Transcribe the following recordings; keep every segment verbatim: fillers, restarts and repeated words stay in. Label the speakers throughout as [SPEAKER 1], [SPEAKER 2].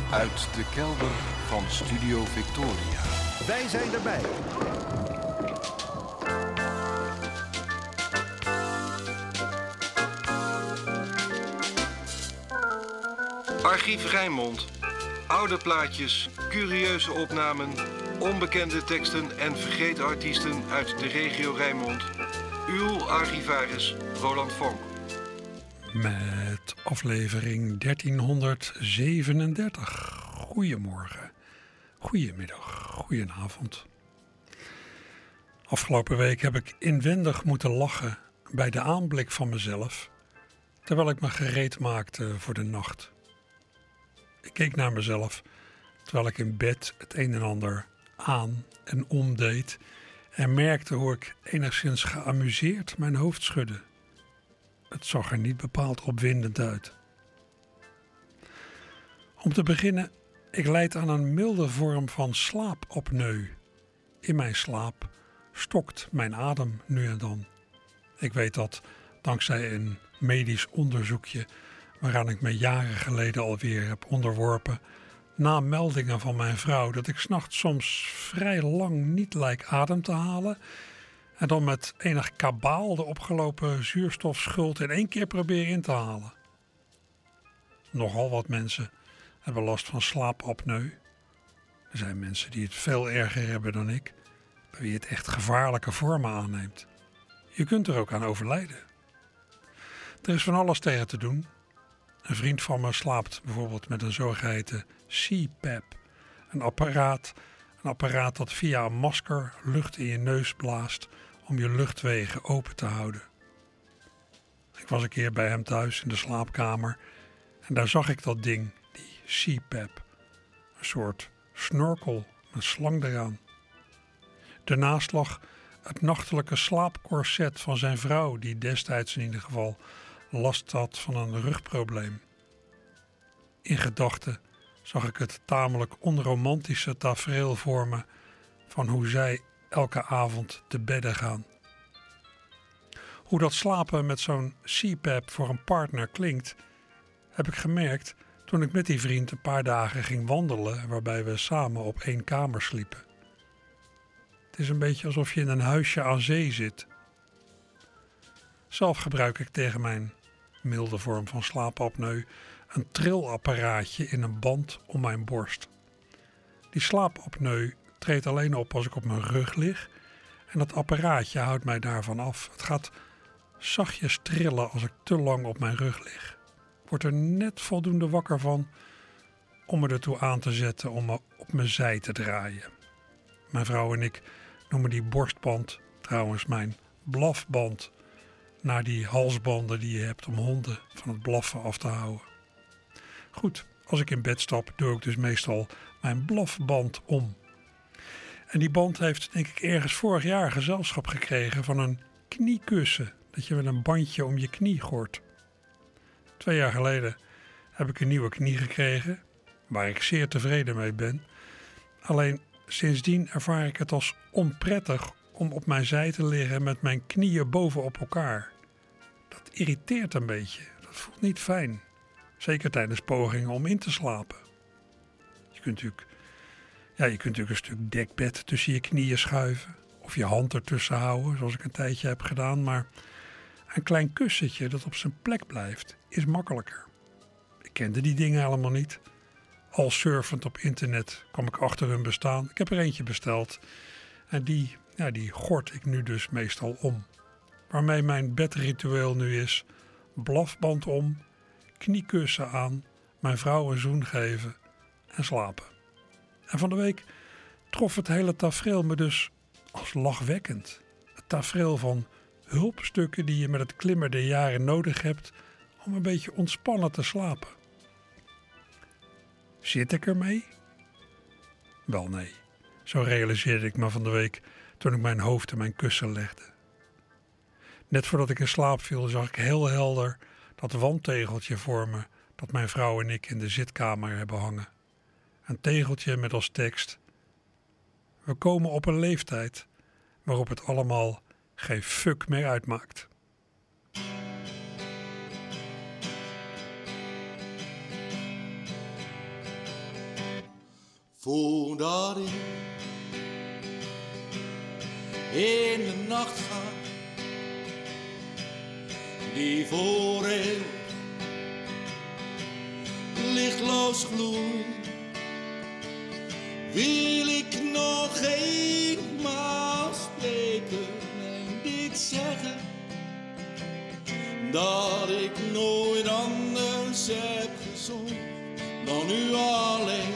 [SPEAKER 1] Uit de kelder van Studio Victoria.
[SPEAKER 2] Wij zijn erbij.
[SPEAKER 3] Archief Rijnmond. Oude plaatjes, curieuze opnamen, onbekende teksten en vergeten artiesten uit de regio Rijnmond. Uw archivaris Roland Vonk.
[SPEAKER 4] Met aflevering dertienhonderdzevenendertig. Goedemorgen, goedemiddag, goedenavond. Afgelopen week heb ik inwendig moeten lachen bij de aanblik van mezelf, terwijl ik me gereed maakte voor de nacht. Ik keek naar mezelf terwijl ik in bed het een en ander aan en omdeed en merkte hoe ik enigszins geamuseerd mijn hoofd schudde. Het zag er niet bepaald opwindend uit. Om te beginnen, ik lijd aan een milde vorm van slaapapneu. In mijn slaap stokt mijn adem nu en dan. Ik weet dat dankzij een medisch onderzoekje waaraan ik me jaren geleden alweer heb onderworpen, na meldingen van mijn vrouw dat ik 's nachts soms vrij lang niet lijk adem te halen en dan met enig kabaal de opgelopen zuurstofschuld in één keer probeer in te halen. Nogal wat mensen hebben last van slaapapneu. Er zijn mensen die het veel erger hebben dan ik, bij wie het echt gevaarlijke vormen aanneemt. Je kunt er ook aan overlijden. Er is van alles tegen te doen. Een vriend van me slaapt bijvoorbeeld met een zogeheten C PAP, een apparaat, een apparaat dat via een masker lucht in je neus blaast om je luchtwegen open te houden. Ik was een keer bij hem thuis in de slaapkamer en daar zag ik dat ding, die C PAP, een soort snorkel met slang eraan. Daarnaast lag het nachtelijke slaapcorset van zijn vrouw, die destijds in ieder geval last had van een rugprobleem. In gedachten zag ik het tamelijk onromantische tafereel voor me van hoe zij elke avond te bedden gaan. Hoe dat slapen met zo'n C PAP voor een partner klinkt, heb ik gemerkt toen ik met die vriend een paar dagen ging wandelen waarbij we samen op één kamer sliepen. Het is een beetje alsof je in een huisje aan zee zit. Zelf gebruik ik tegen mijn milde vorm van slaapapneu een trillapparaatje in een band om mijn borst. Die slaapapneu treedt alleen op als ik op mijn rug lig en dat apparaatje houdt mij daarvan af. Het gaat zachtjes trillen als ik te lang op mijn rug lig. Ik word er net voldoende wakker van om me ertoe aan te zetten om me op mijn zij te draaien. Mijn vrouw en ik noemen die borstband trouwens mijn blafband, naar die halsbanden die je hebt om honden van het blaffen af te houden. Goed, als ik in bed stap, doe ik dus meestal mijn blafband om. En die band heeft, denk ik, ergens vorig jaar gezelschap gekregen van een kniekussen, dat je met een bandje om je knie gort. Twee jaar geleden heb ik een nieuwe knie gekregen, waar ik zeer tevreden mee ben. Alleen sindsdien ervaar ik het als onprettig om op mijn zij te liggen met mijn knieën bovenop elkaar. Dat irriteert een beetje, dat voelt niet fijn. Zeker tijdens pogingen om in te slapen. Je kunt natuurlijk, ja, je kunt natuurlijk een stuk dekbed tussen je knieën schuiven of je hand ertussen houden, zoals ik een tijdje heb gedaan, maar een klein kussentje dat op zijn plek blijft is makkelijker. Ik kende die dingen helemaal niet. Al surfend op internet kwam ik achter hun bestaan. Ik heb er eentje besteld en die, ja, die gort ik nu dus meestal om. Waarmee mijn bedritueel nu is: blafband om, kniekussen aan, mijn vrouw een zoen geven en slapen. En van de week trof het hele tafereel me dus als lachwekkend. Het tafereel van hulpstukken die je met het klimmen der jaren nodig hebt om een beetje ontspannen te slapen. Zit ik ermee? Wel nee, zo realiseerde ik me van de week toen ik mijn hoofd in mijn kussen legde. Net voordat ik in slaap viel zag ik heel helder dat wandtegeltje voor me dat mijn vrouw en ik in de zitkamer hebben hangen. Een tegeltje met als tekst: we komen op een leeftijd waarop het allemaal geen fuck meer uitmaakt.
[SPEAKER 2] Voordat ik in de nacht ga, die voor eeuwig lichtloos gloeit, wil ik nog eenmaal spreken en dit zeggen, dat ik nooit anders heb gezongen dan u alleen.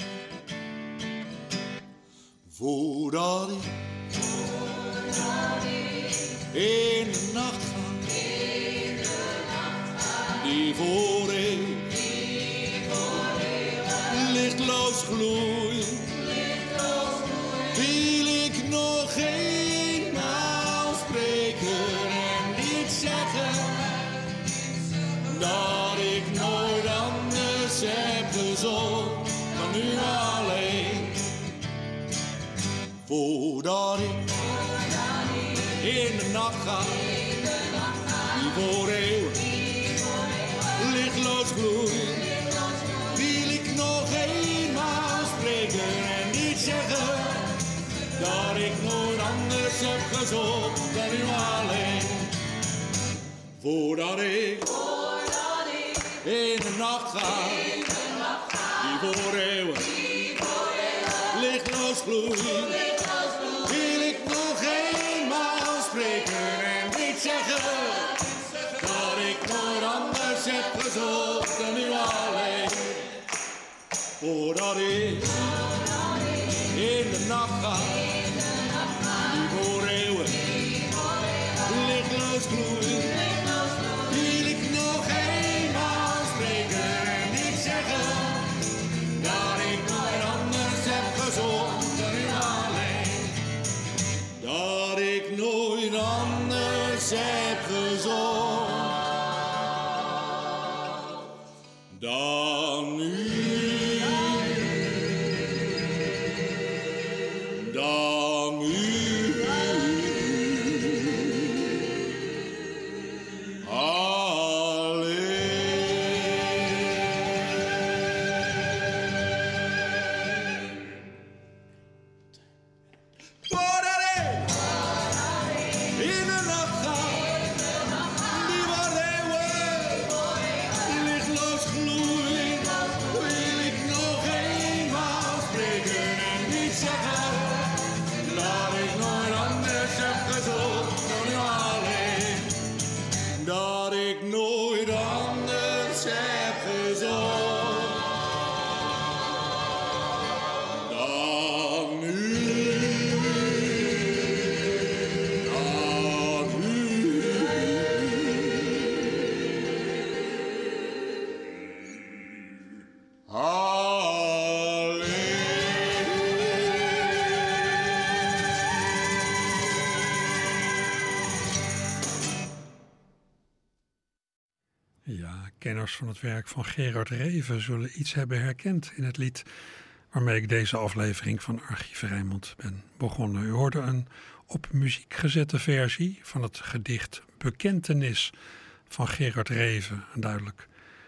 [SPEAKER 2] Voordat ik, Voordat ik in de nacht ga, in de nacht ga die voor eeuwig, die voor eeuwig lichtloos gloeit, lichtloos gloeit, wil ik nog eenmaal spreken en dit zeggen, dat ik nooit anders heb gezongen dan u alleen. Voordat ik, Voordat ik in de nacht ga, in de nacht ga die voor eeuwig, lichtloos gloeit, wil ik nog eenmaal spreken en niet zeggen, dat ik nooit anders heb gezocht dan u alleen. Voordat ik, Voordat ik in de nacht ga, in de nacht ga die voor eeuwig, die voor eeuwig lichtloos gloeit, wil ik nog eenmaal spreken en niet zeggen, dat ik nooit anders heb gezocht dan u alleen. Voordat ik in de nacht ga, die voor eeuwig lichtloos gloeit, wil ik nog eenmaal spreken en niet zeggen, dat ik nooit anders heb gezocht dan u alleen. Dat ik nooit anders heb gezocht dan u. Dan u.
[SPEAKER 4] Kenners van het werk van Gerard Reven zullen iets hebben herkend in het lied waarmee ik deze aflevering van Archief Rijnmond ben begonnen. U hoorde een op muziek gezette versie van het gedicht Bekentenis van Gerard Reven. Een duidelijk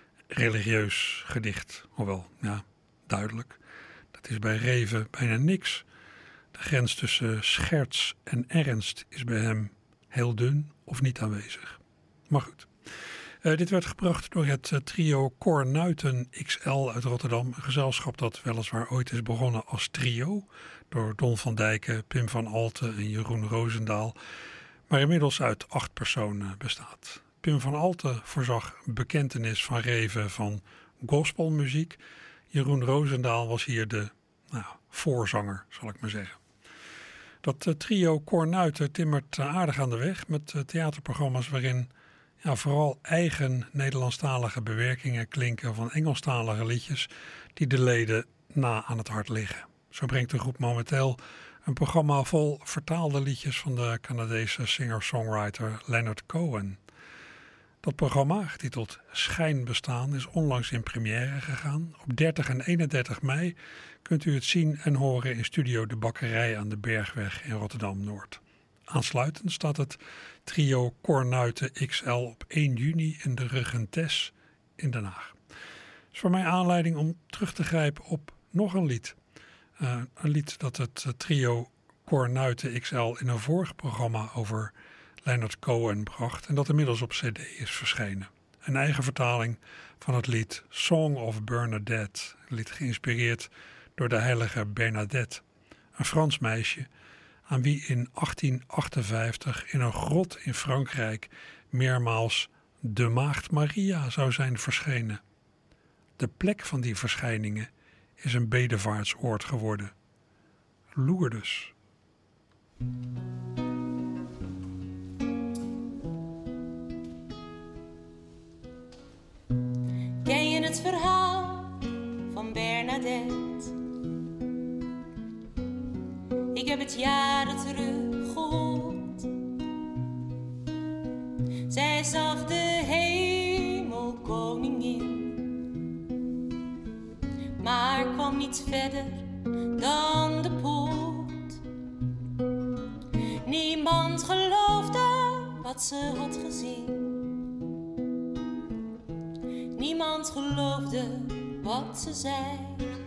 [SPEAKER 4] religieus gedicht, hoewel, ja, duidelijk. Dat is bij Reven bijna niks. De grens tussen scherts en ernst is bij hem heel dun of niet aanwezig. Maar goed. Uh, dit werd gebracht door het uh, trio Kornuiten X L uit Rotterdam. Een gezelschap dat weliswaar ooit is begonnen als trio. Door Don van Dijken, Pim van Alten en Jeroen Roosendaal. Maar inmiddels uit acht personen bestaat. Pim van Alten voorzag Bekentenis van Reven van gospelmuziek. Jeroen Roosendaal was hier de nou, voorzanger, zal ik maar zeggen. Dat uh, trio Kornuiten timmert uh, aardig aan de weg met uh, theaterprogramma's waarin ja, vooral eigen Nederlandstalige bewerkingen klinken van Engelstalige liedjes die de leden na aan het hart liggen. Zo brengt de groep momenteel een programma vol vertaalde liedjes van de Canadese singer-songwriter Leonard Cohen. Dat programma, getiteld Schijnbestaan, is onlangs in première gegaan. Op dertig en eenendertig mei kunt u het zien en horen in Studio De Bakkerij aan de Bergweg in Rotterdam-Noord. Aansluitend staat het trio Kornuiten X L op één juni in de Regentes in Den Haag. Het is voor mij aanleiding om terug te grijpen op nog een lied. Uh, een lied dat het uh, trio Kornuiten X L in een vorig programma over Leonard Cohen bracht en dat inmiddels op cd is verschenen. Een eigen vertaling van het lied Song of Bernadette, een lied geïnspireerd door de heilige Bernadette, een Frans meisje aan wie in achttien achtenvijftig in een grot in Frankrijk meermaals de Maagd Maria zou zijn verschenen. De plek van die verschijningen is een bedevaartsoord geworden. Lourdes.
[SPEAKER 5] Ken je het verhaal van Bernadette? Ik heb het jaren terug gehoord. Zij zag de hemelkoningin, maar kwam niet verder dan de poort. Niemand geloofde wat ze had gezien. Niemand geloofde wat ze zei.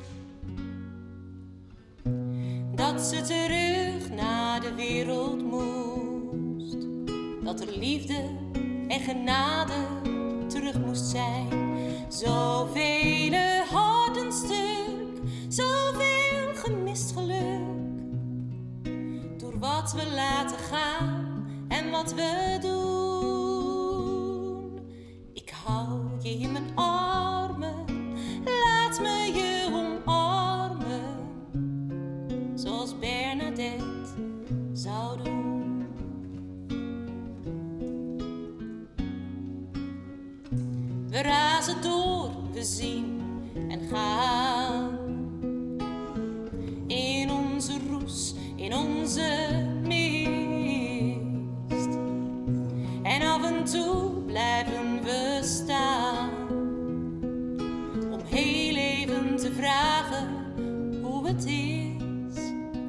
[SPEAKER 5] Dat ze terug naar de wereld moest. Dat er liefde en genade terug moest zijn. Zoveel harten stuk, zoveel gemist geluk. Door wat we laten gaan en wat we doen. Ik hou je in mijn armen, laat me je omarmen. Zoals Bernadette zou doen. We razen door, we zien en gaan. In onze roes, in onze mist. En af en toe blijven we staan. Om heel even te vragen hoe het is.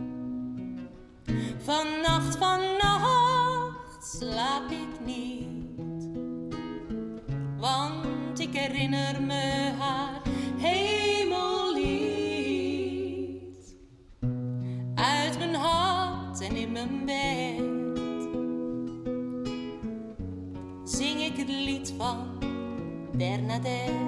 [SPEAKER 5] Vannacht, vannacht slaap ik niet. Want ik herinner me haar hemellied. Uit mijn hart en in mijn bed zing ik het lied van Bernadette.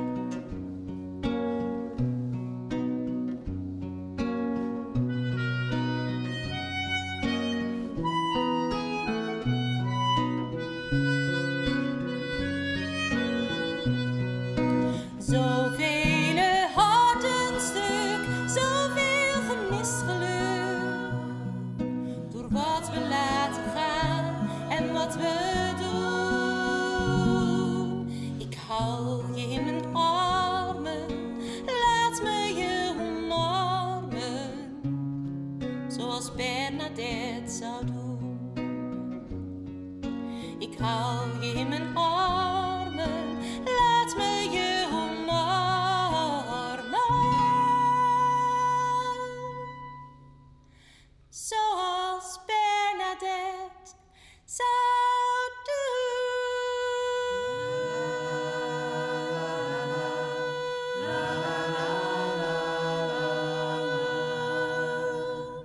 [SPEAKER 5] Zoveel harten stuk, zoveel gemist geluk. Door wat we laten gaan en wat we doen. Ik hou je in mijn armen, laat me je omarmen. Zoals Bernadette zou doen. Ik hou je in mijn armen, laat me je zoals Bernadette zou doen.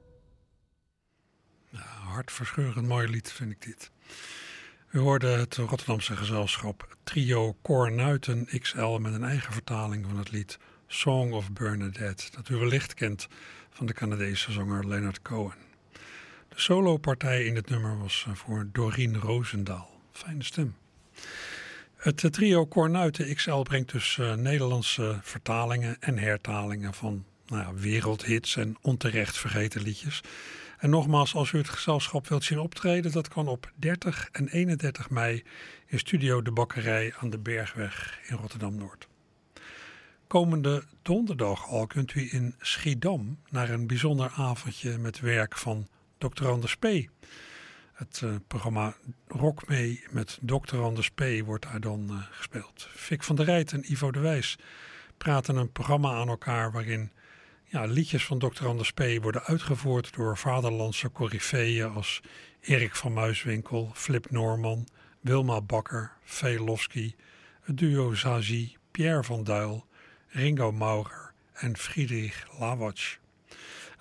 [SPEAKER 4] Ja, hartverscheurend mooi lied vind ik dit. U hoorde het Rotterdamse gezelschap Trio Kornuiten X L met een eigen vertaling van het lied Song of Bernadette, dat u wellicht kent van de Canadese zanger Leonard Cohen. De solopartij in het nummer was voor Doreen Roosendaal. Fijne stem. Het trio Kornuiten X L brengt dus uh, Nederlandse vertalingen en hertalingen van nou ja, wereldhits en onterecht vergeten liedjes. En nogmaals, als u het gezelschap wilt zien optreden, dat kan op dertig en eenendertig mei in Studio De Bakkerij aan de Bergweg in Rotterdam-Noord. Komende donderdag al kunt u in Schiedam naar een bijzonder avondje met werk van dokter Anders P. Het uh, programma Rock mee met dokter Anders P. wordt daar dan uh, gespeeld. Fik van der Rijt en Ivo de Wijs praten een programma aan elkaar waarin ja, liedjes van dokter Anders P. worden uitgevoerd door vaderlandse coryfeeën als Erik van Muiswinkel, Flip Norman, Wilma Bakker, Velofsky, het duo Zazie, Pierre van Duil, Ringo Maurer en Friedrich Lawatsch.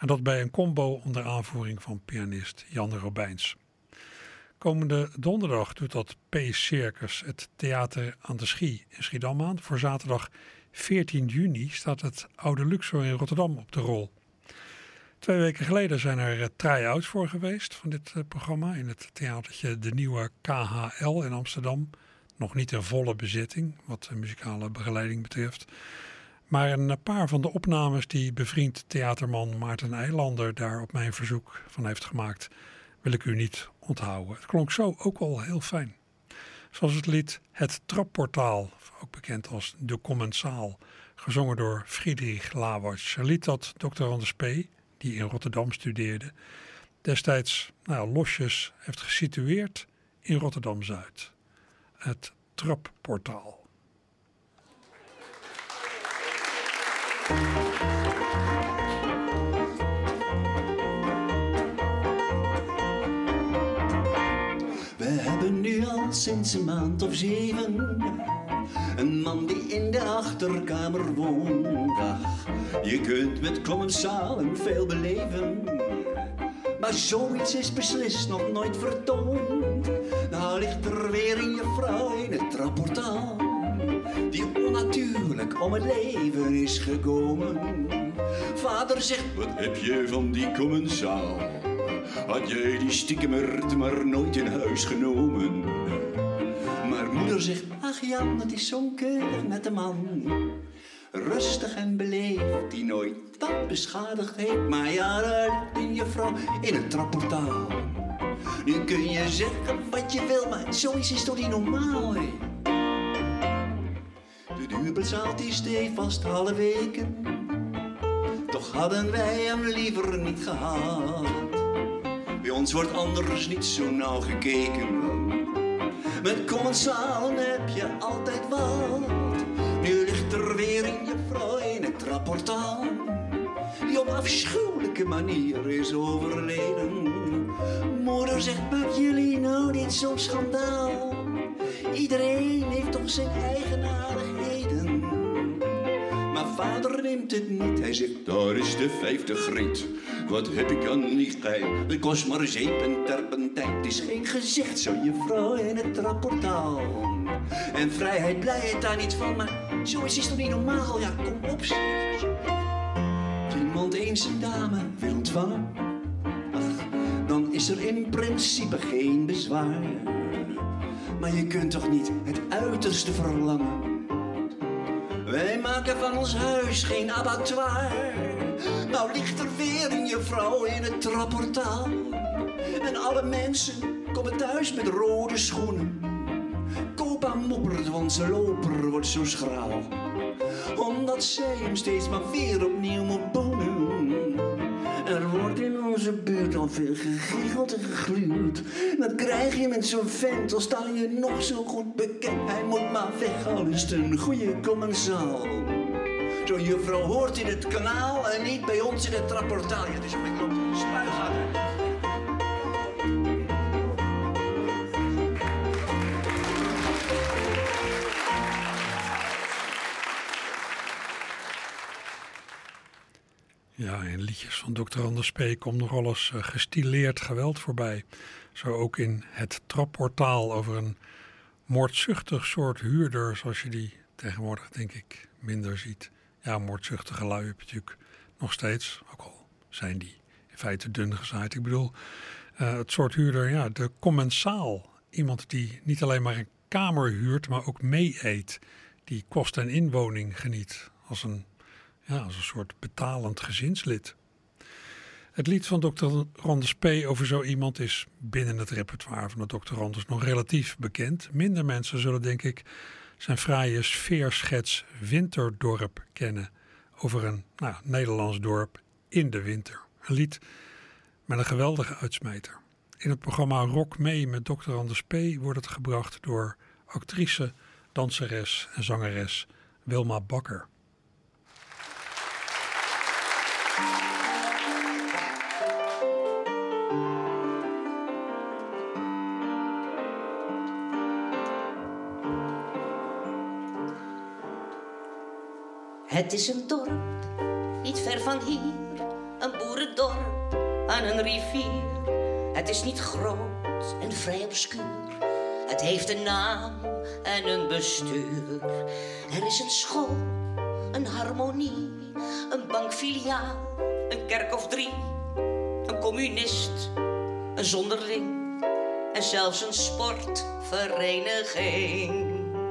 [SPEAKER 4] En dat bij een combo onder aanvoering van pianist Jan Robijns. Komende donderdag doet dat P-Circus het Theater aan de Schie in Schiedam aan. Voor zaterdag veertien juni staat het Oude Luxor in Rotterdam op de rol. Twee weken geleden zijn er uh, try-outs voor geweest van dit uh, programma in het theatertje De Nieuwe K H L in Amsterdam. Nog niet in volle bezetting wat de muzikale begeleiding betreft. Maar een paar van de opnames die bevriend theaterman Maarten Eilander daar op mijn verzoek van heeft gemaakt, wil ik u niet onthouden. Het klonk zo ook al heel fijn. Zoals het lied Het Trapportaal, ook bekend als De Commensaal, gezongen door Friedrich Lawatsch. Een lied dat dokter Anders P., die in Rotterdam studeerde, destijds nou, losjes heeft gesitueerd in Rotterdam-Zuid. Het Trapportaal.
[SPEAKER 6] We hebben nu al sinds een maand of zeven een man die in de achterkamer woont. Ach, je kunt met commensalen veel beleven, maar zoiets is beslist nog nooit vertoond. Nou ligt er weer een juffrouw in het trapportaal, die onnatuurlijk om het leven is gekomen. Vader zegt, wat heb je van die commensaal? Had jij die stiekemert maar nooit in huis genomen? Maar moeder zegt, ach Jan, het is zo'n keurig nette man. Rustig en beleefd, die nooit wat beschadigd heeft. Maar ja, daar ligt een juffrouw in het trapportaal. Nu kun je zeggen wat je wil, maar zoiets is toch niet normaal, hè? De duurbezaal die stevast halve weken, toch hadden wij hem liever niet gehad. Bij ons wordt anders niet zo nauw gekeken. Met commensalen heb je altijd wat. Nu ligt er weer een juffrouw in het trapportaal, die op afschuwelijke manier is overleden. Moeder zegt, maak jullie nou niet zo'n schandaal? Iedereen heeft toch zijn eigenaardigheden. Maar vader neemt het niet. Hij zegt, daar is de vijfde griet. Wat heb ik aan die gein? Het kost maar zeep en terpentijn. Het is geen gezicht, zo juffrouw in het trapportaal. En vrijheid blijft daar niet van, maar zoiets is toch niet normaal? Ja, kom op, zeg. Als iemand eens een dame wil ontvangen, ach, dan is er in principe geen bezwaar. Maar je kunt toch niet het uiterste verlangen? Wij maken van ons huis geen abattoir. Nou ligt er weer een juffrouw in het trapportaal. En alle mensen komen thuis met rode schoenen. Copa moppert, want zijn loper wordt zo schraal. Omdat zij hem steeds maar weer opnieuw moet boenen. Er wordt in onze buurt al veel gegiegeld en gegluurd. Dat krijg je met zo'n vent, al sta je nog zo goed bekend. Hij moet maar weg, al is het een goede commensaal. Zo'n juffrouw hoort in het kanaal en niet bij ons in het trapportaal. Ja, het is een beetje op de spuigaten.
[SPEAKER 4] Ja, in liedjes van dokter Anders P. komt nog wel eens uh, gestileerd geweld voorbij. Zo ook in Het Trapportaal over een moordzuchtig soort huurder, zoals je die tegenwoordig denk ik minder ziet. Ja, moordzuchtige lui heb je natuurlijk nog steeds, ook al zijn die in feite dun gezaaid. Ik bedoel, uh, het soort huurder, ja, de commensaal. Iemand die niet alleen maar een kamer huurt, maar ook mee eet. Die kost en inwoning geniet als een, ja, als een soort betalend gezinslid. Het lied van dokter Anders P. over zo iemand is binnen het repertoire van de dokter Anders nog relatief bekend. Minder mensen zullen denk ik zijn fraaie sfeerschets Winterdorp kennen. Over een nou, Nederlands dorp in de winter. Een lied met een geweldige uitsmijter. In het programma Rock mee met dokter Anders P. wordt het gebracht door actrice, danseres en zangeres Wilma Bakker.
[SPEAKER 7] Het is een dorp, niet ver van hier, een boerendorp aan een rivier. Het is niet groot en vrij obscuur. Het heeft een naam en een bestuur. Er is een school, een harmonie, een bankfiliaal, een kerk of drie, een communist, een zonderling en zelfs een sportvereniging.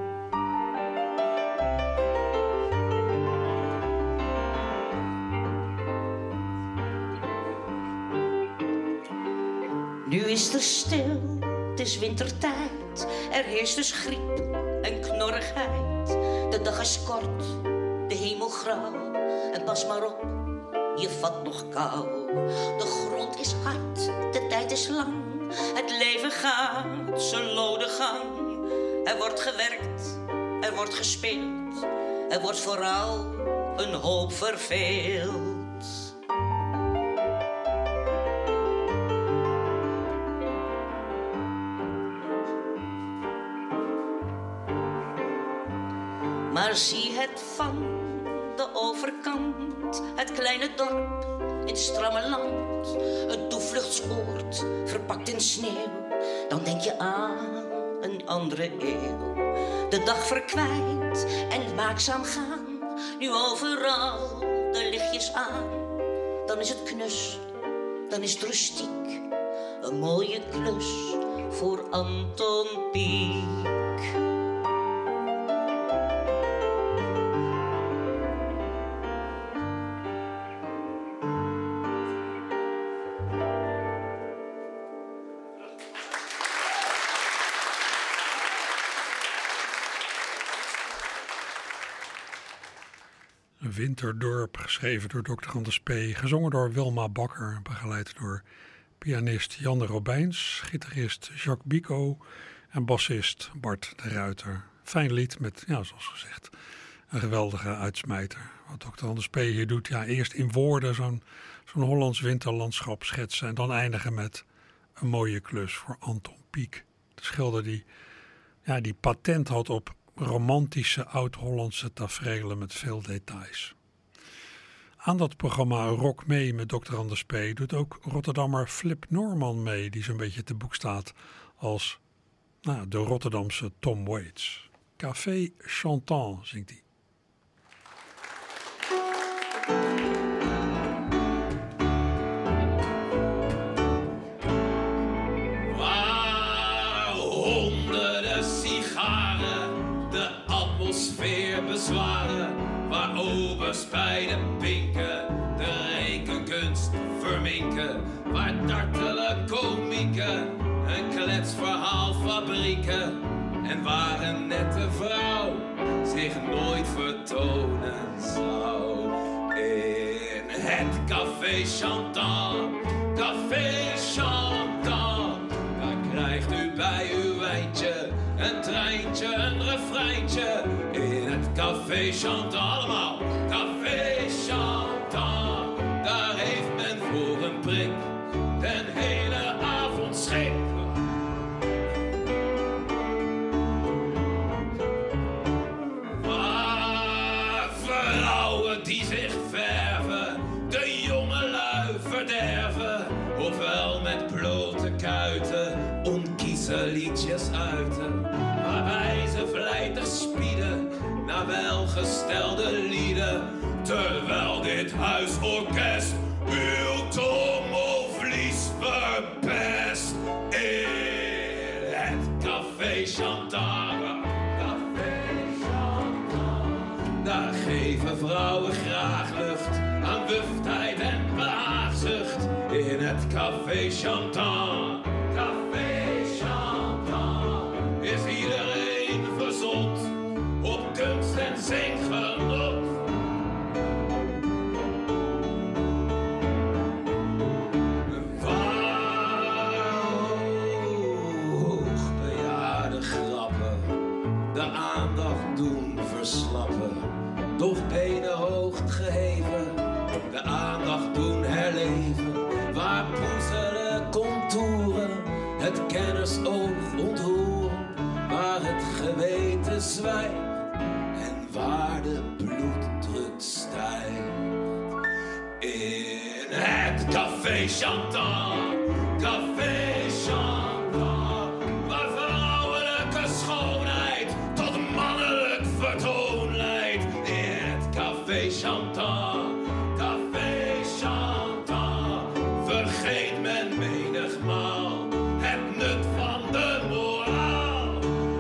[SPEAKER 7] Nu is er stil, het is wintertijd. Er heerst dus griep en knorrigheid. De dag is kort, de hemel grauw. En pas maar op, je vat nog kou. De grond is hard, de tijd is lang. Het leven gaat zijn lode gang. Er wordt gewerkt, er wordt gespeeld. Er wordt vooral een hoop verveeld. Maar zie het van de overkant, het kleine dorp in het stramme land. Het toevluchtsoord verpakt in sneeuw, dan denk je aan een andere eeuw. De dag verkwijnt en waakzaam gaan, nu overal de lichtjes aan. Dan is het knus, dan is het rustiek, een mooie klus voor Anton Pieck.
[SPEAKER 4] Winterdorp, geschreven door dokter Anders P., gezongen door Wilma Bakker, begeleid door pianist Jan de Robijns, gitarist Jacques Bico en bassist Bart de Ruiter. Fijn lied met, ja, zoals gezegd, een geweldige uitsmijter. Wat dokter Anders P. hier doet, ja, eerst in woorden zo'n, zo'n Hollands winterlandschap schetsen en dan eindigen met een mooie klus voor Anton Pieck. De schilder die, ja, die patent had op romantische oud-Hollandse taferelen met veel details. Aan dat programma Rock mee met dokter Anders P. doet ook Rotterdammer Flip Norman mee, die zo'n beetje te boek staat als, nou, de Rotterdamse Tom Waits. Café Chantant zingt hij.
[SPEAKER 8] Bezwaren, waar obers bij de pinken de rekenkunst verminken, waar dartele komieken een kletsverhaal fabrieken en waar een nette vrouw zich nooit vertonen zou. In het Café Chantant, Café Chantant, daar krijgt u bij uw wijntje een treintje, een refreintje. In het Café Chantant, allemaal Café Chantant. Daar heeft men voor een prik den hele avond schik. Maar vrouwen die zich verven, de jongelui verderven, ofwel met blote kuiten onkieze liedjes uiten, waarbij ze vlijtig spieden naar welgestelde lieden, terwijl dit huisorkest uw trommelvlies verpest. In het Café Chantant, Café Chantant, daar geven vrouwen graag lucht aan wuftheid en behaagzucht. In het Café Chantant, Café Chantant, is iedereen verzot op kunst en zinggenot. Hoogbejaarde grappen de aandacht doen verslappen, doch benen hoog geheven de aandacht doen herleven, waar poezelen contouren het kennersoog ontroeren, waar het geweten zwijgt en waar de bloeddruk stijgt. In Café Chantal, Café Chantal, waar vrouwelijke schoonheid tot mannelijk vertoon leidt. In het Café Chantal, Café Chantal, vergeet men menigmaal het nut van de moraal.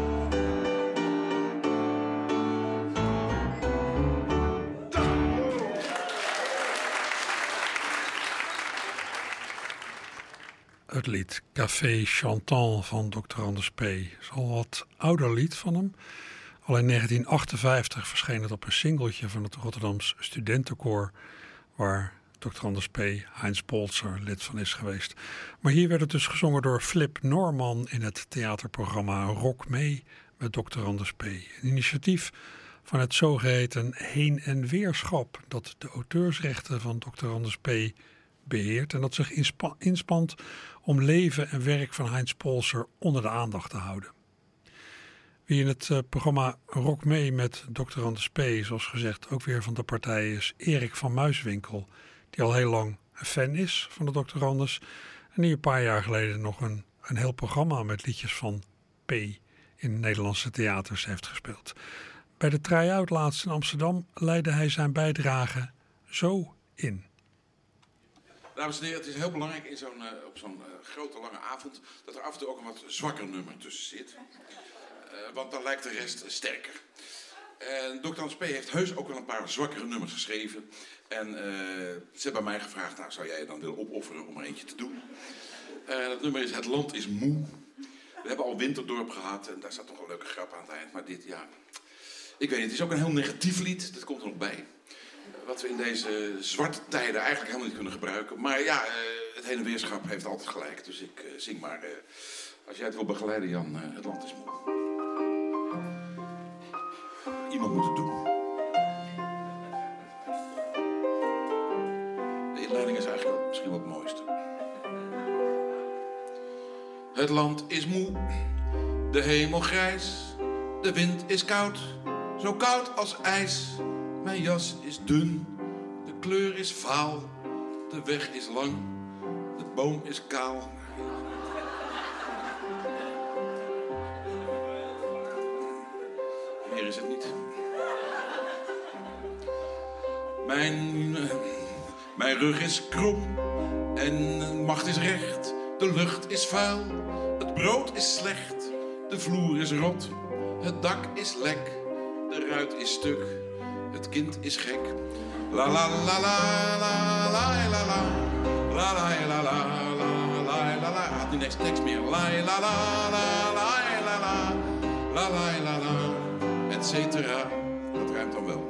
[SPEAKER 4] Het lied Café Chantal van dokter Anders P. is al een wat ouder lied van hem. Al in negentien achtenvijftig verscheen het op een singeltje van het Rotterdams Studentenkoor, waar dokter Anders P. Heinz Polzer lid van is geweest. Maar hier werd het dus gezongen door Flip Norman in het theaterprogramma Rock Mee met dokter Anders P. Een initiatief van het zogeheten Heen- en Weerschap, dat de auteursrechten van dokter Anders P. beheert en dat zich inspa- inspant om leven en werk van Heinz Polzer onder de aandacht te houden. Wie in het uh, programma Rock Mee met dokter Anders P. zoals gezegd ook weer van de partij is Erik van Muiswinkel, die al heel lang een fan is van de dokter Anders en die een paar jaar geleden nog een, een heel programma met liedjes van P. in Nederlandse theaters heeft gespeeld. Bij de try-out laatst in Amsterdam leidde hij zijn bijdrage zo in.
[SPEAKER 9] Dames en heren, het is heel belangrijk in zo'n, uh, op zo'n uh, grote lange avond dat er af en toe ook een wat zwakker nummer tussen zit. Uh, want dan lijkt de rest sterker. En dokter Anders P. heeft heus ook wel een paar zwakkere nummers geschreven. En uh, ze hebben mij gevraagd, nou, zou jij je dan willen opofferen om er eentje te doen? Uh, dat nummer is Het Land is Moe. We hebben al Winterdorp gehad en daar staat nog een leuke grap aan het eind. Maar dit, ja, ik weet niet, het is ook een heel negatief lied, dat komt er nog bij. Wat we in deze zwarte tijden eigenlijk helemaal niet kunnen gebruiken. Maar ja, uh, het heen- en weerschap heeft altijd gelijk. Dus ik uh, zing maar, uh, als jij het wil begeleiden, Jan, uh, Het Land is Moe. Iemand moet het doen. De inleiding is eigenlijk wel, misschien wel het mooiste. Het land is moe, de hemel grijs, de wind is koud, zo koud als ijs. Mijn jas is dun, de kleur is vaal, de weg is lang, de boom is kaal. Meer is het niet. Mijn, mijn rug is krom en macht is recht, de lucht is vuil, het brood is slecht, de vloer is rot, het dak is lek, de ruit is stuk. Het kind is gek. La la la la la la la la la la la la la la la. Had nu niks tekst meer. La la la la la la la la la la la, et cetera. Dat ruimt dan wel.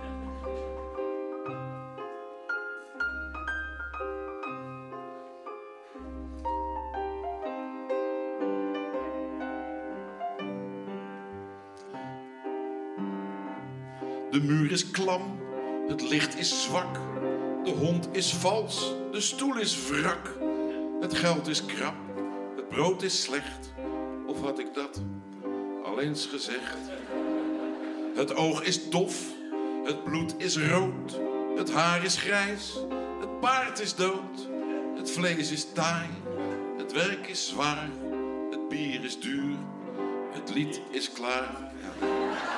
[SPEAKER 9] De muur is klam, het licht is zwak, de hond is vals, de stoel is wrak. Het geld is krap, het brood is slecht, of had ik dat al eens gezegd? Het oog is dof, het bloed is rood, het haar is grijs, het paard is dood. Het vlees is taai, het werk is zwaar, het bier is duur, het lied is klaar. Ja.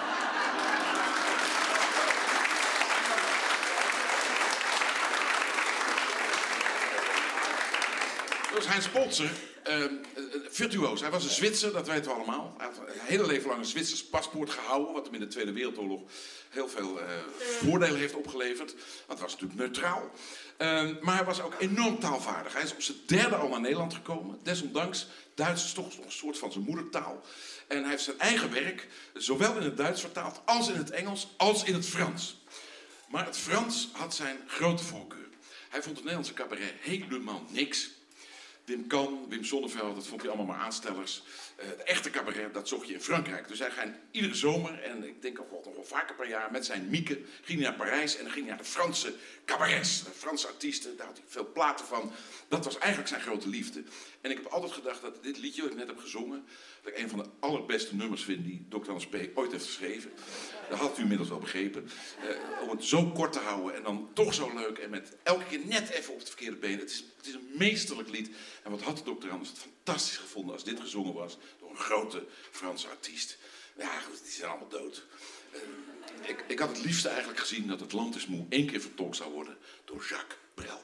[SPEAKER 9] Dat was Heinz Polzer, uh, virtuoos. Hij was een Zwitser, dat weten we allemaal. Hij had een hele leven lang een Zwitsers paspoort gehouden, wat hem in de Tweede Wereldoorlog heel veel uh, voordelen heeft opgeleverd. Want het was natuurlijk neutraal. Uh, maar hij was ook enorm taalvaardig. Hij is op zijn derde al naar Nederland gekomen. Desondanks, Duits is toch nog een soort van zijn moedertaal. En hij heeft zijn eigen werk, zowel in het Duits vertaald, als in het Engels, als in het Frans. Maar het Frans had zijn grote voorkeur. Hij vond het Nederlandse cabaret helemaal niks. Wim Kan, Wim Sonneveld, dat vond hij allemaal maar aanstellers. Uh, de echte cabaret, dat zocht je in Frankrijk. Dus hij ging iedere zomer, en ik denk ook nog wel vaker per jaar, met zijn Mieke, ging hij naar Parijs en dan ging hij naar de Franse cabarets. De Franse artiesten, daar had hij veel platen van. Dat was eigenlijk zijn grote liefde. En ik heb altijd gedacht dat dit liedje, wat ik net heb gezongen, dat ik een van de allerbeste nummers vind die dokter Anders P. ooit heeft geschreven. Dat had u inmiddels wel begrepen. Uh, om het zo kort te houden en dan toch zo leuk en met elke keer net even op het verkeerde been. Het is, het is een meesterlijk lied. En wat had dokter Anders het fantastisch gevonden als dit gezongen was door een grote Franse artiest. Ja, goed, die zijn allemaal dood. Uh, ik, ik had het liefste eigenlijk gezien dat Het Land is Moe één keer vertolkt zou worden door Jacques Brel.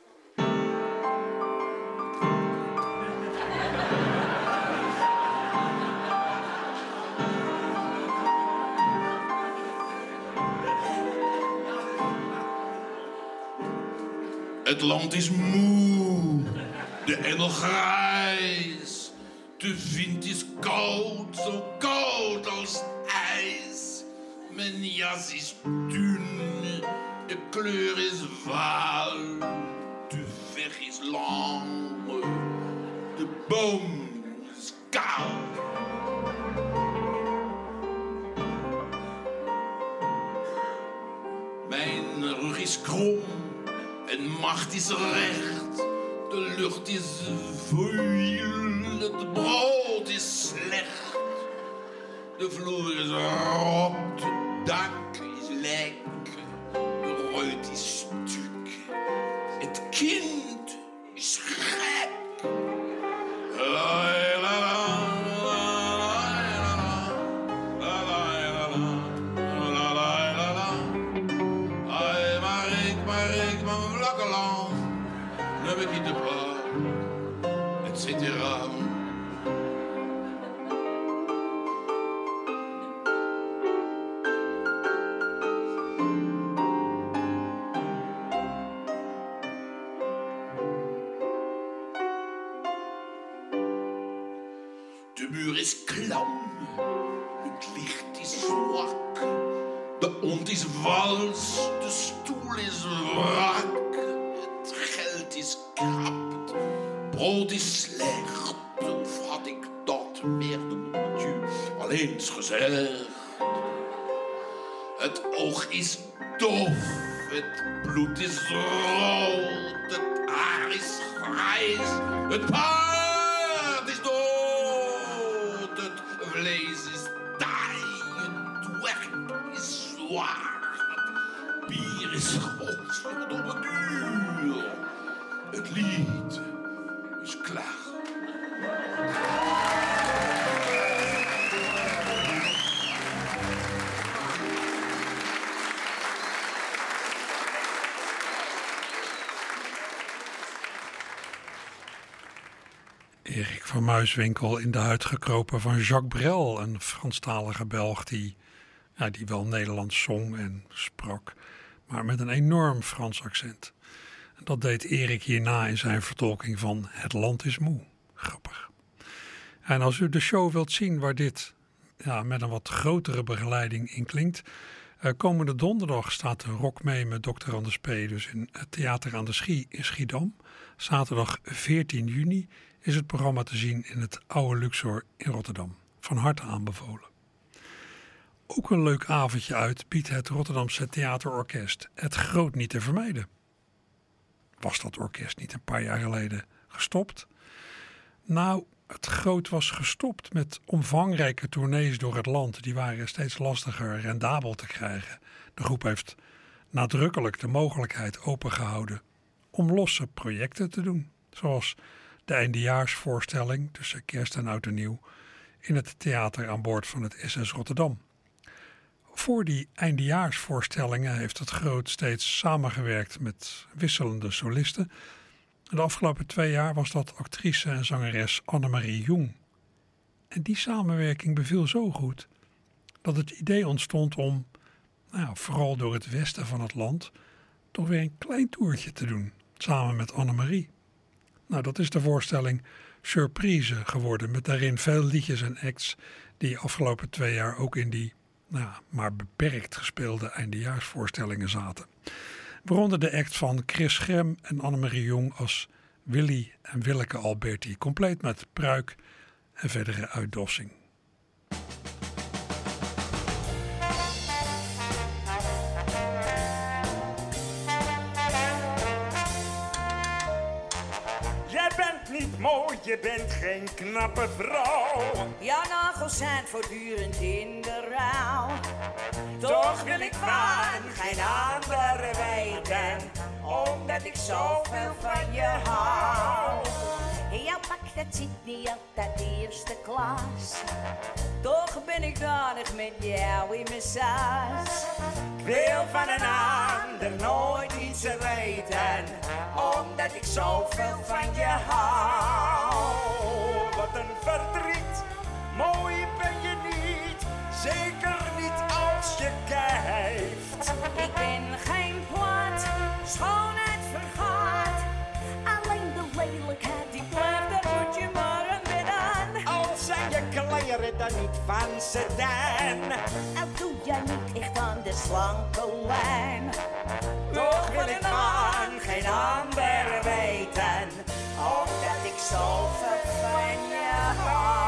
[SPEAKER 9] Het land is moe, de engel grijs. De wind is koud, zo koud als ijs. Mijn jas is dun, de kleur is vaal. De weg is lang, de boom is kaal. Mijn rug is krom. En macht is recht, de lucht is vuil, het brood is slecht. De vloer is rot, het dak is lek, de ruit is stuk. Het kind is gek. La, la, la, la, la, la, la, la, la. Ai, maar ik, maar ik, maar ne me quitte pas, et cetera. De muur is klam, het licht is zwak, de ont is wals, de stoel is wrak. Is krap, brood is slecht, of had ik dat merde mon Dieu al eens gezegd? Het oog is dof, het bloed is rood, het haar is grijs, het paard is dood, het vlees is taai, het werk is zwaar, het bier is godverdomme duur. Het lied is klaar.
[SPEAKER 4] Erik van Muiswinkel in de huid gekropen van Jacques Brel, een Franstalige Belg die, ja, die wel Nederlands zong en sprak, maar met een enorm Frans accent. Dat deed Erik hierna in zijn vertolking van Het Land is Moe. Grappig. En als u de show wilt zien waar dit ja, met een wat grotere begeleiding in klinkt. Uh, komende donderdag staat de rock mee met dokter Anders P. Dus in het Theater aan de Schie in Schiedam. Zaterdag veertien juni is het programma te zien in het Oude Luxor in Rotterdam. Van harte aanbevolen. Ook een leuk avondje uit biedt het Rotterdamse Theaterorkest. Het Groot niet te vermijden. Was dat orkest niet een paar jaar geleden gestopt? Nou, het Groot was gestopt met omvangrijke tournees door het land. Die waren steeds lastiger rendabel te krijgen. De groep heeft nadrukkelijk de mogelijkheid opengehouden om losse projecten te doen. Zoals de eindejaarsvoorstelling tussen kerst en oud en nieuw in het theater aan boord van het S S Rotterdam. Voor die eindejaarsvoorstellingen heeft het Groot steeds samengewerkt met wisselende solisten. De afgelopen twee jaar was dat actrice en zangeres Annemarie Jong. En die samenwerking beviel zo goed dat het idee ontstond om, nou ja, vooral door het westen van het land, toch weer een klein toertje te doen, samen met Annemarie. Nou, dat is de voorstelling Surprise geworden, met daarin veel liedjes en acts die afgelopen twee jaar ook in die, nou ja, maar beperkt gespeelde eindejaarsvoorstellingen zaten. Waaronder de act van Chris Grem en Annemarie Jong als Willy en Willeke Alberti, compleet met pruik en verdere uitdossing.
[SPEAKER 10] Jij bent niet mooi, je bent geen knappe vrouw.
[SPEAKER 11] Jouw nagels zijn voortdurend in de rouw.
[SPEAKER 10] Toch wil ik van geen andere weten, omdat ik zoveel van je hou.
[SPEAKER 11] Jouw pak dat zit niet altijd eerste klas. Toch ben ik danig met jou in mijn saas.
[SPEAKER 10] Ik wil van een ander nooit iets weten, omdat ik zoveel van je hou. Wat een verdriet, mooi ben je niet, zeker niet als je kijft.
[SPEAKER 11] Ik ben geen plaat, schoonheid vergaat. Alleen de lelijkheid die blijft, dat moet je maar een bed aan.
[SPEAKER 10] Al zijn je kleren dan niet van sedan,
[SPEAKER 11] al doe jij niet echt aan de slanke lijn.
[SPEAKER 10] toch wil ik van geen ander weten, omdat ik zoveel van je hou.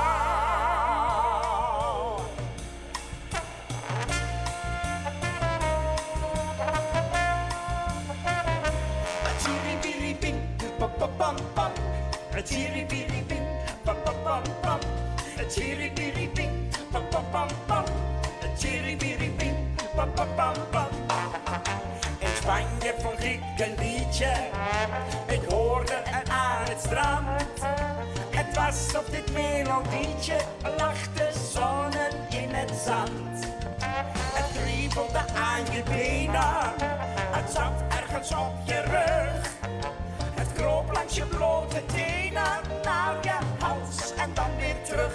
[SPEAKER 10] Chiribiribim, pam pam pam pam. Chiribiribim, pam pam pam pam. Chiribiribim, pam pam pam pam. Chiribiribim, pam pam pam pam. In Spanje vond ik een liedje, ik hoorde het aan het strand. Het was op dit melodietje, lag de zonnen in het zand. Het kriebelde aan je benen, het zat ergens op je rug. Het kroop langs je blote tenen, naar je hals en dan weer terug.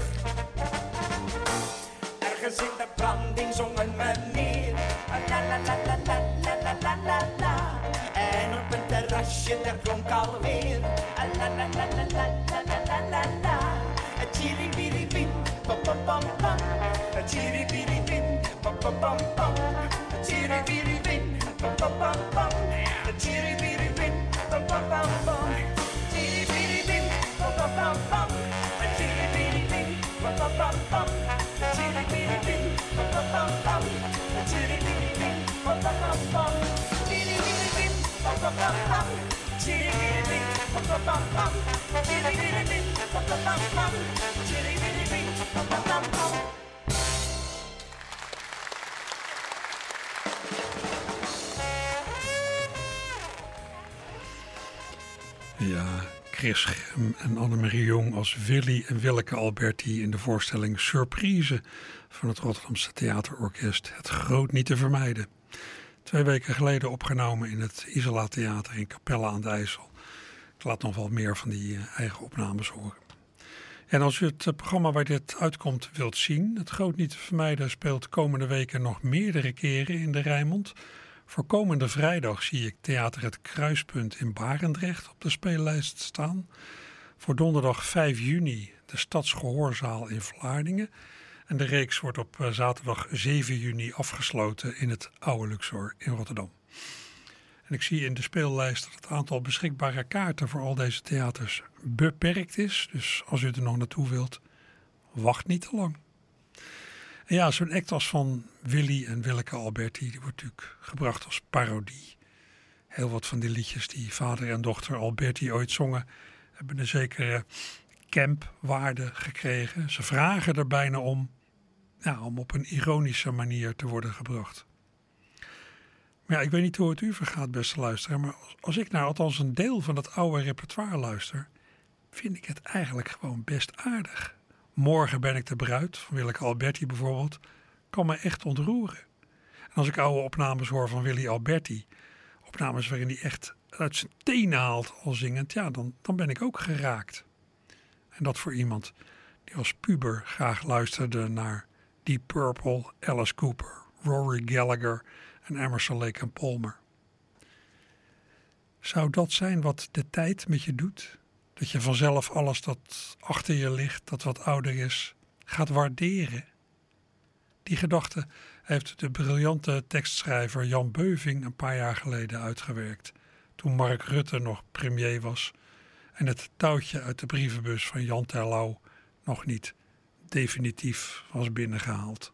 [SPEAKER 10] Ergens in de branding zongen we neer, la la la la la la la la la la. En op een terrasje daar klonk alweer, la la la la la la la la la la. Chiribiribim, pam pam pam pam. Chiribiribim, pam pam pam pam. Chiribiribim, pam pam pam pam. Chiribiribim, pam pam pam pam. Chiribiribim, pam pam pam pam. Chiribiribim, pam pam pam pam. Chiribiribim, pam pam pam pam. Chiribiribim, pam pam pam pam. Chiribiribim, pam pam pam pam. Chiribiribim, pam pam pam pam. Chiribiribim, pam pam pam pam. Chiribiribim, pam pam pam pam.
[SPEAKER 4] Ja, Chris Grem en Annemarie Jong als Willy en Willeke Alberti in de voorstelling Surprise van het Rotterdamse Theaterorkest. Het groot niet te vermijden. Twee weken geleden opgenomen in het Isola Theater in Capelle aan de IJssel. Ik laat nog wel meer van die uh, eigen opnames horen. En als u het uh, programma waar dit uitkomt wilt zien, het groot niet te vermijden speelt komende weken nog meerdere keren in de Rijnmond. Voor komende vrijdag zie ik Theater Het Kruispunt in Barendrecht op de speellijst staan. Voor donderdag vijf juni de Stadsgehoorzaal in Vlaardingen. En de reeks wordt op zaterdag zeven juni afgesloten in het Oude Luxor in Rotterdam. En ik zie in de speellijst dat het aantal beschikbare kaarten voor al deze theaters beperkt is. Dus als u er nog naartoe wilt, wacht niet te lang. En ja, zo'n act als van Willy en Willeke Alberti, die wordt natuurlijk gebracht als parodie. Heel wat van die liedjes die vader en dochter Alberti ooit zongen, hebben een zekere campwaarde gekregen. Ze vragen er bijna om, ja, om op een ironische manier te worden gebracht. Maar ja, ik weet niet hoe het u vergaat, beste luisteraar, maar als, als ik naar althans een deel van het oude repertoire luister, vind ik het eigenlijk gewoon best aardig. Morgen ben ik de bruid, van Willeke Alberti bijvoorbeeld, kan me echt ontroeren. En als ik oude opnames hoor van Willy Alberti, opnames waarin hij echt uit zijn tenen haalt al zingend, ja, dan, dan ben ik ook geraakt. En dat voor iemand die als puber graag luisterde naar Deep Purple, Alice Cooper, Rory Gallagher en Emerson, Lake en Palmer. Zou dat zijn wat de tijd met je doet? Dat je vanzelf alles dat achter je ligt, dat wat ouder is, gaat waarderen? Die gedachte heeft de briljante tekstschrijver Jan Beuving een paar jaar geleden uitgewerkt, toen Mark Rutte nog premier was en het touwtje uit de brievenbus van Jan Terlouw nog niet definitief was binnengehaald.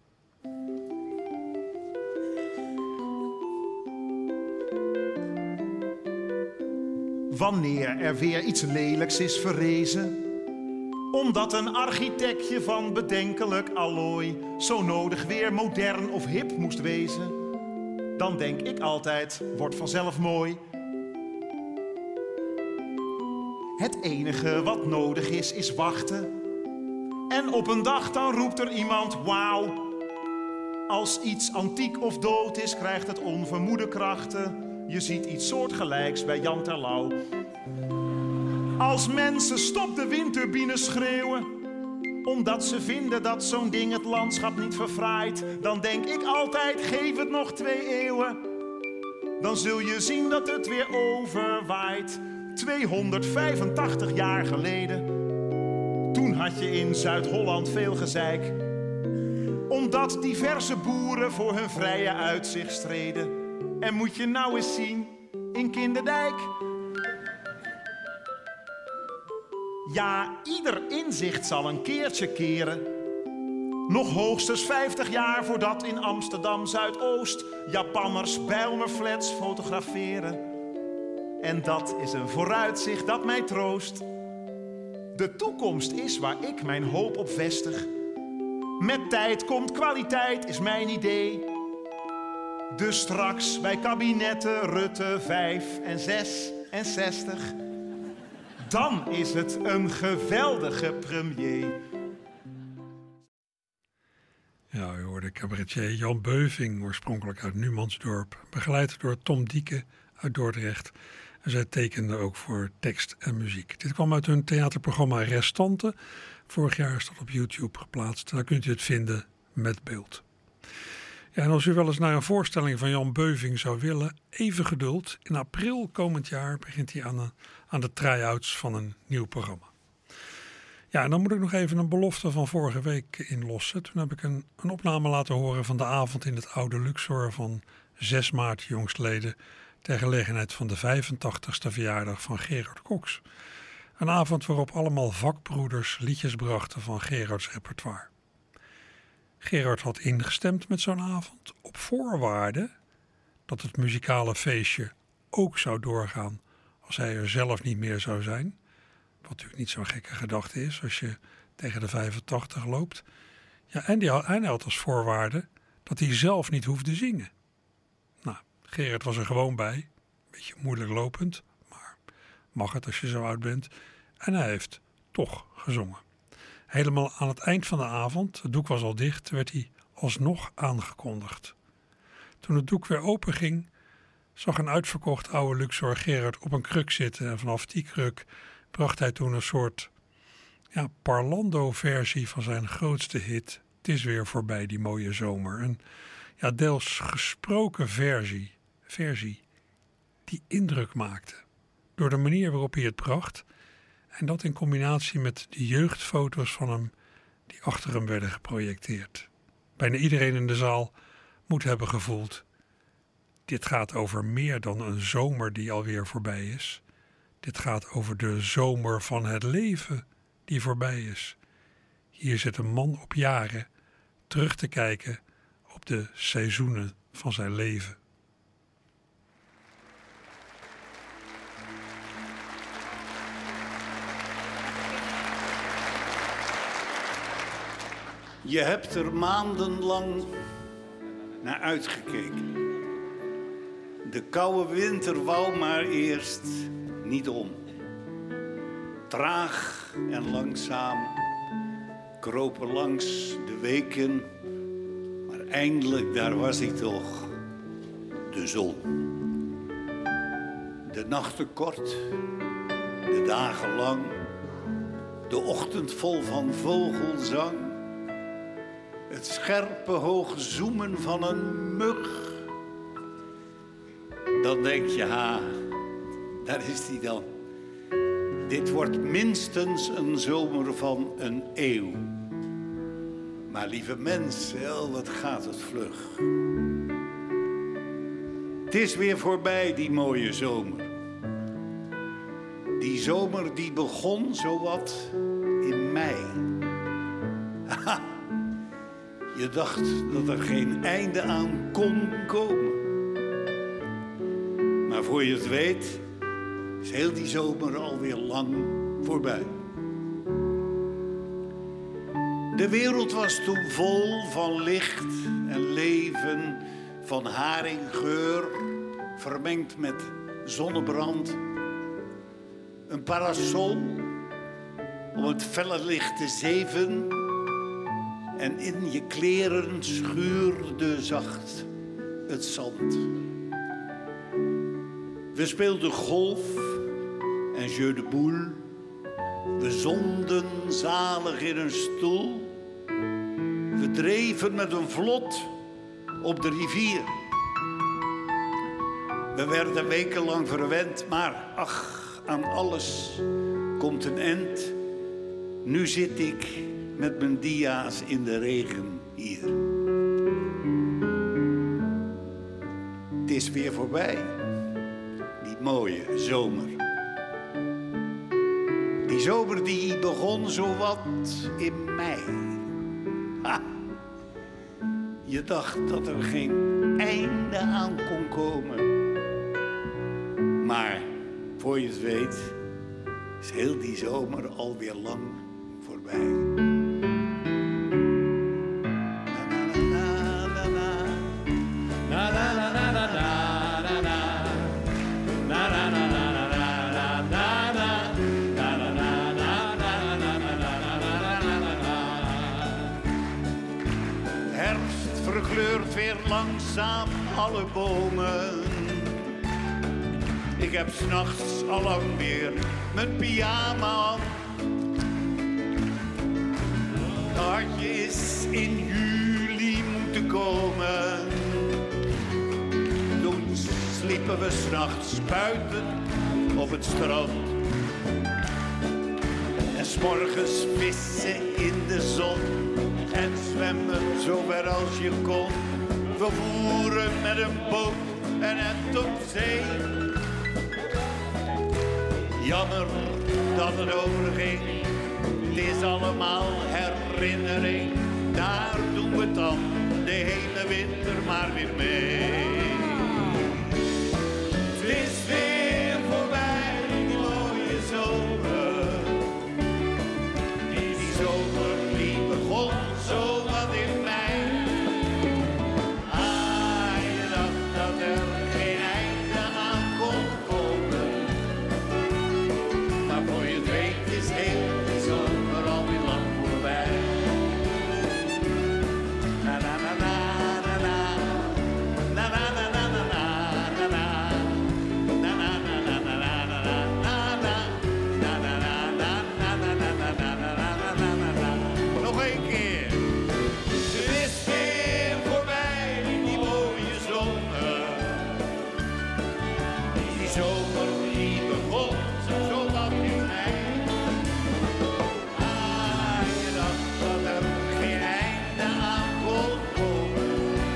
[SPEAKER 12] Wanneer er weer iets lelijks is verrezen, omdat een architectje van bedenkelijk allooi zo nodig weer modern of hip moest wezen, dan denk ik altijd, wordt vanzelf mooi. Het enige wat nodig is, is wachten. En op een dag dan roept er iemand, wauw. Als iets antiek of dood is, krijgt het onvermoede krachten. Je ziet iets soortgelijks bij Jan Terlouw. Als mensen stop de windturbine schreeuwen, omdat ze vinden dat zo'n ding het landschap niet verfraait, dan denk ik altijd, geef het nog twee eeuwen. Dan zul je zien dat het weer overwaait. tweehonderdvijfentachtig jaar geleden, toen had je in Zuid-Holland veel gezeik, omdat diverse boeren voor hun vrije uitzicht streden. En moet je nou eens zien, in Kinderdijk. Ja, ieder inzicht zal een keertje keren. Nog hoogstens vijftig jaar voordat in Amsterdam Zuidoost Japanners Bijlmerflats fotograferen. En dat is een vooruitzicht dat mij troost. De toekomst is waar ik mijn hoop op vestig. Met tijd komt kwaliteit, is mijn idee. Dus straks bij kabinetten Rutte vijf en zes en zestig... dan is het een geweldige premier.
[SPEAKER 4] Ja, u hoorde cabaretier Jan Beuving, oorspronkelijk uit Numansdorp, begeleid door Tom Dieke uit Dordrecht. En zij tekende ook voor tekst en muziek. Dit kwam uit hun theaterprogramma Restanten. Vorig jaar is dat op YouTube geplaatst. Daar kunt u het vinden met beeld. Ja, en als u wel eens naar een voorstelling van Jan Beuving zou willen, even geduld. In april komend jaar begint hij aan de, aan de try-outs van een nieuw programma. Ja, en dan moet ik nog even een belofte van vorige week inlossen. Toen heb ik een, een opname laten horen van de avond in het oude Luxor van zes maart jongstleden, ter gelegenheid van de vijfentachtigste verjaardag van Gerard Cox. Een avond waarop allemaal vakbroeders liedjes brachten van Gerards repertoire. Gerard had ingestemd met zo'n avond op voorwaarde dat het muzikale feestje ook zou doorgaan als hij er zelf niet meer zou zijn. Wat natuurlijk niet zo'n gekke gedachte is als je tegen de vijfentachtig loopt. Ja, en die had, hij had als voorwaarde dat hij zelf niet hoefde zingen. Nou, Gerard was er gewoon bij. Beetje moeilijk lopend, maar mag het als je zo oud bent. En hij heeft toch gezongen. Helemaal aan het eind van de avond, het doek was al dicht, werd hij alsnog aangekondigd. Toen het doek weer open ging, zag een uitverkocht oude Luxor Gerard op een kruk zitten. En vanaf die kruk bracht hij toen een soort ja, parlando-versie van zijn grootste hit. Het is weer voorbij, die mooie zomer. Een ja, deels gesproken versie, versie die indruk maakte. Door de manier waarop hij het bracht. En dat in combinatie met de jeugdfoto's van hem die achter hem werden geprojecteerd. Bijna iedereen in de zaal moet hebben gevoeld: dit gaat over meer dan een zomer die alweer voorbij is. Dit gaat over de zomer van het leven die voorbij is. Hier zit een man op jaren terug te kijken op de seizoenen van zijn leven.
[SPEAKER 6] Je hebt er maandenlang naar uitgekeken. De koude winter wou maar eerst niet om. Traag en langzaam kropen langs de weken, maar eindelijk daar was ik toch, de zon. De nachten kort, de dagen lang, de ochtend vol van vogelzang. Het scherpe hoge zoemen van een mug. Dan denk je, ha, daar is die dan. Dit wordt minstens een zomer van een eeuw. Maar lieve mensen, wat gaat het vlug. Het is weer voorbij, die mooie zomer.
[SPEAKER 13] Die zomer die begon zowat in mei. Haha, je dacht dat er geen einde aan kon komen. Maar voor je het weet, is heel die zomer alweer lang voorbij. De wereld was toen vol van licht en leven, van haringgeur, vermengd met zonnebrand. Een parasol om het felle licht te zeven. En in je kleren schuurde zacht het zand. We speelden golf en jeu de boule. We zonden zalig in een stoel. We dreven met een vlot op de rivier. We werden wekenlang verwend, maar ach, aan alles komt een end. Nu zit ik met mijn dia's in de regen hier. Het is weer voorbij, die mooie zomer. Die zomer die begon zowat in mei. Ha! Je dacht dat er geen einde aan kon komen. Maar voor je het weet, is heel die zomer alweer lang voorbij. Herfst verkleurt weer langzaam alle bomen. Ik heb 's nachts allang weer mijn pyjama aan. Het hartje is in juli moeten komen. Toen sliepen we 's nachts buiten op het strand. En 's morgens vissen in de zon. En zwemmen zo ver als je kon. We voeren met een boot en het op zee. Jammer dat het overging. Het is allemaal herinnering. Daar doen we dan de hele winter maar weer mee. Het is weer voorbij, die mooie zomer. Die zomer die begon zo wat in mei. Ah, je dacht dat er geen einde aan kon komen. Maar voor je het weet is heel die zomer alweer lang voorbij. Na na na na na na. Na na na na na na na. Na na na na na na na na na. Na na na na na na na na na na na na. Nog een keer. Het is weer voorbij, die mooie zomer. Die zomer die begon zo wat in mei. Ah, je dacht dat er geen einde aan kon komen.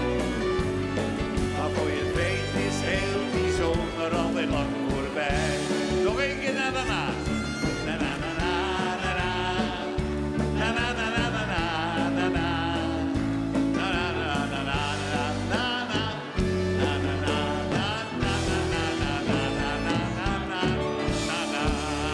[SPEAKER 13] Maar voor je het weet is heel die zomer alweer lang voorbij. Nog een keer na na na. Na na na na na na. Na na na na na na na na. Na na na na na na na na. Na na na na na na na na na na na na na.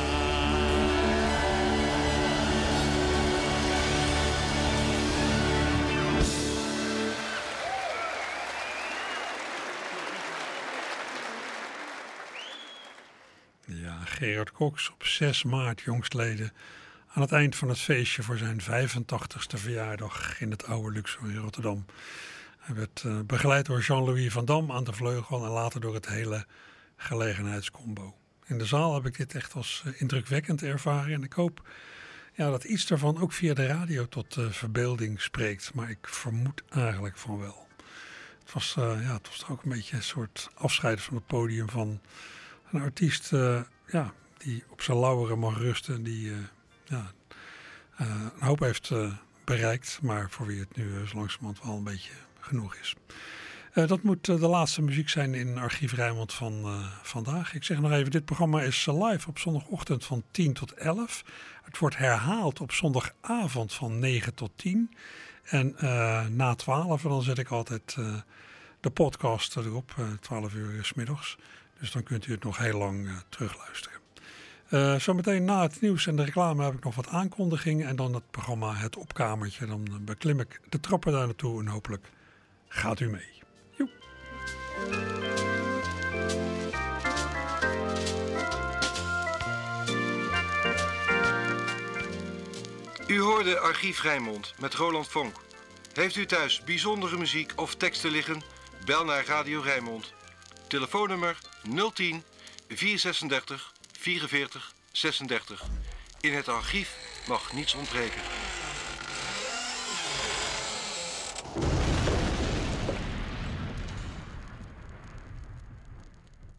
[SPEAKER 4] Ja, Gerard Cox op zes maart jongstleden aan het eind van het feestje voor zijn vijfentachtigste verjaardag in het oude Luxor in Rotterdam. Hij werd uh, begeleid door Jean-Louis van Dam aan de vleugel en later door het hele gelegenheidscombo. In de zaal heb ik dit echt als uh, indrukwekkend ervaren en ik hoop ja, dat iets daarvan ook via de radio tot uh, verbeelding spreekt, maar ik vermoed eigenlijk van wel. Het was, uh, ja, het was toch ook een beetje een soort afscheid van het podium van een artiest uh, ja, die op zijn lauweren mag rusten, die uh, ja, uh, een hoop heeft uh, bereikt, maar voor wie het nu uh, zo langzamerhand wel een beetje genoeg is. Uh, dat moet uh, de laatste muziek zijn in Archief Rijnmond van uh, vandaag. Ik zeg nog even, dit programma is uh, live op zondagochtend van tien tot elf. Het wordt herhaald op zondagavond van negen tot tien. En uh, na twaalf, dan zet ik altijd uh, de podcast erop, uh, twaalf uur 's middags. Dus dan kunt u het nog heel lang uh, terugluisteren. Uh, zometeen na het nieuws en de reclame heb ik nog wat aankondigingen. En dan het programma Het Opkamertje. Dan uh, beklim ik de trappen daar naartoe en hopelijk gaat u mee. Joep.
[SPEAKER 3] U hoorde Archief Rijnmond met Roland Vonk. Heeft u thuis bijzondere muziek of teksten liggen? Bel naar Radio Rijnmond. Telefoonnummer nul tien vierhonderdzesendertig vierenveertig zesendertig. In het archief mag niets ontbreken.